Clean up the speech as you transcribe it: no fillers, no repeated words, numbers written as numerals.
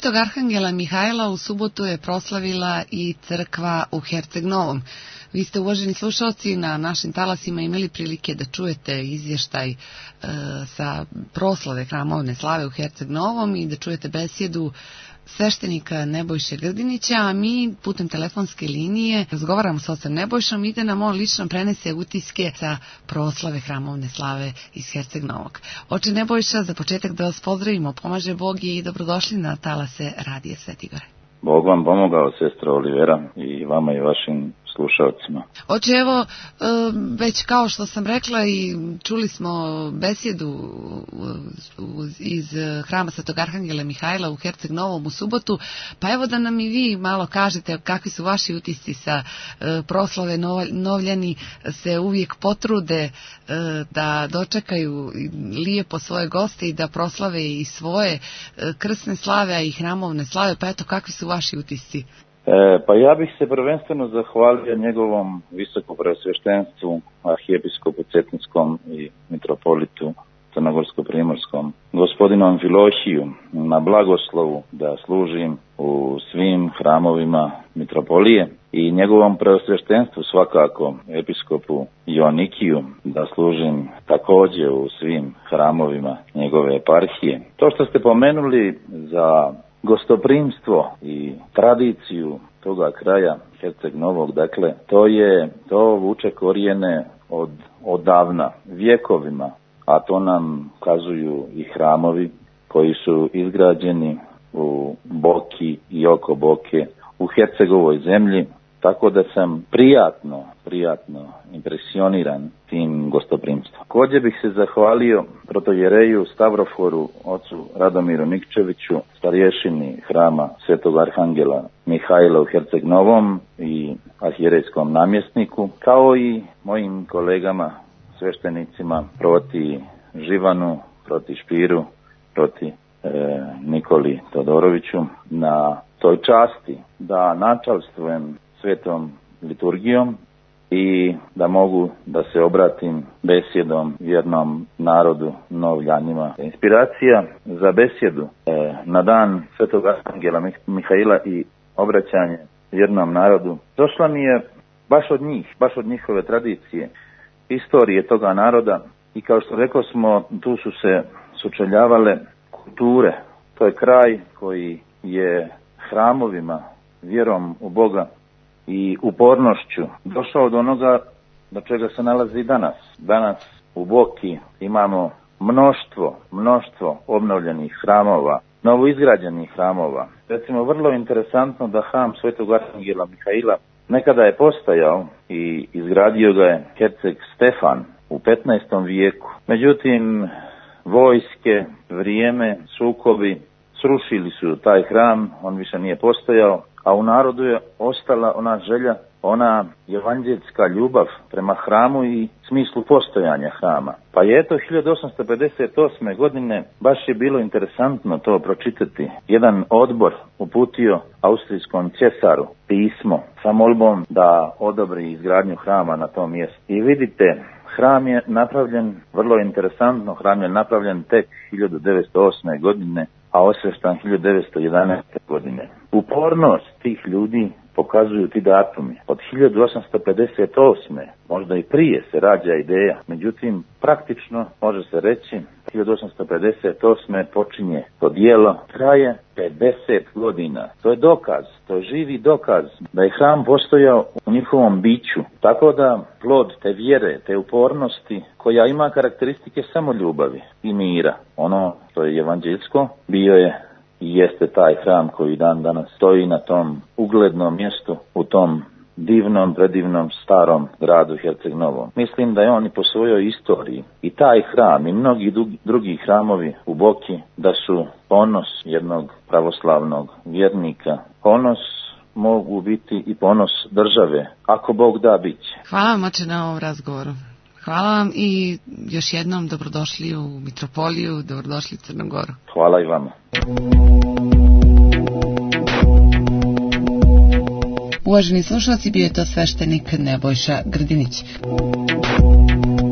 Svetog Arhangela Mihajla u subotu je proslavila i crkva u Herceg Novom. Vi ste, uvaženi slušalci, na našim talasima imali prilike da čujete izvještaj sa proslave hramovne slave u Herceg Novom i da čujete besjedu sveštenika Nebojše Grdinića, a mi putem telefonske linije razgovaramo sa ocem Nebojšom i da nam on lično prenese utiske sa proslave hramovne slave iz Herceg Novog. Oče Nebojša, za početak da vas pozdravimo, pomaže Bog i dobrodošli na talase Radija Sveti Gore. Bog vam pomogao, sestra Olivera, i vama i vašim slušalcima. Oče, evo, već kao što sam rekla i čuli smo besjedu iz hrama Svetog Arhangela Mihajla u Herceg Novom u subotu, pa evo da nam i vi malo kažete kakvi su vaši utisci sa proslave. Novljani se uvijek potrude da dočekaju lijepo svoje goste i da proslave i svoje krsne slave, a i hramovne slave, pa eto, kakvi su vaši utisci? Pa ja bih se prvenstveno zahvalio njegovom visokopreosveštenstvu, arhijepiskopu Cetinskom i mitropolitu Crnogorsko-primorskom, gospodinu Amfilohiju, na blagoslovu da služim u svim hramovima mitropolije, i njegovom preosveštenstvu svakako, episkopu Joannikiju, da služim također u svim hramovima njegove eparhije. To što ste pomenuli za gostoprimstvo i tradiciju toga kraja Herceg Novog, dakle, to vuče korijene odavna, vjekovima, a to nam kazuju i hramovi koji su izgrađeni u Boki i oko Boke u Hercegovoj zemlji, tako da sam prijatno impresioniran tim gostoprimstvom. Također bih se zahvalio protojereju Stavroforu, ocu Radomiru Nikčeviću, starješini hrama Svetog Arhangela Mihajla u Herceg Novom i arhijerejskom namjesniku, kao i mojim kolegama sveštenicima proti Živanu, proti Špiru, proti Nikoli Todoroviću, na toj časti da načalstvujem svetom liturgijom i da mogu da se obratim besjedom vjernom narodu Novljanima. Inspiracija za besjedu na dan Svetog Arhangela Mihajla i obraćanje vjernom narodu došla mi je baš od njihove tradicije, istorije toga naroda, i kao što rekao smo, tu su se sučeljavale kulture. To je kraj koji je hramovima, vjerom u Boga i upornošću došao do onoga do čega se nalazi danas. Danas u Boki imamo mnoštvo obnovljenih hramova, novoizgrađenih hramova. Recimo, vrlo interesantno da hram Svetog Arhangela Mihajla nekada je postojao i izgradio ga je herceg Stefan u 15. vijeku. Međutim, vojske, vrijeme, sukobi srušili su taj hram, on više nije postojao, a u narodu je ostala ona želja, ona evanđeljska ljubav prema hramu i smislu postojanja hrama. Pa je eto 1858. godine, baš je bilo interesantno to pročitati, jedan odbor uputio austrijskom cesaru pismo sa molbom da odobri izgradnju hrama na tom mjestu. I vidite, hram je napravljen, vrlo interesantno, hram je napravljen tek 1908. godine, a osveštan 1911. godine. Upornost tih ljudi pokazuju ti datumi. Od 1858. možda i prije se rađa ideja, međutim praktično može se reći 1858. počinje to djelo, traje 50 godina. To je dokaz, to je živi dokaz da je hram postojao u njihovom biću. Tako da plod te vjere, te upornosti, koja ima karakteristike samo ljubavi i mira, ono što je evanđeljsko, bio je i jeste taj hram koji dan danas stoji na tom uglednom mjestu, u tom divnom, predivnom starom gradu Herceg Novom. Mislim da je on i po svojoj istoriji, i taj hram i mnogi drugi hramovi u Boki, da su ponos jednog pravoslavnog vjernika. Ponos mogu biti i ponos države, ako Bog da, bit će. Hvala vam, oče, na ovom razgovoru. Hvala vam i još jednom dobrodošli u mitropoliju, dobrodošli u Crnu Goru. Hvala i vama. Uvaženi slušalci, bio je to sveštenik Nebojša Grdinić.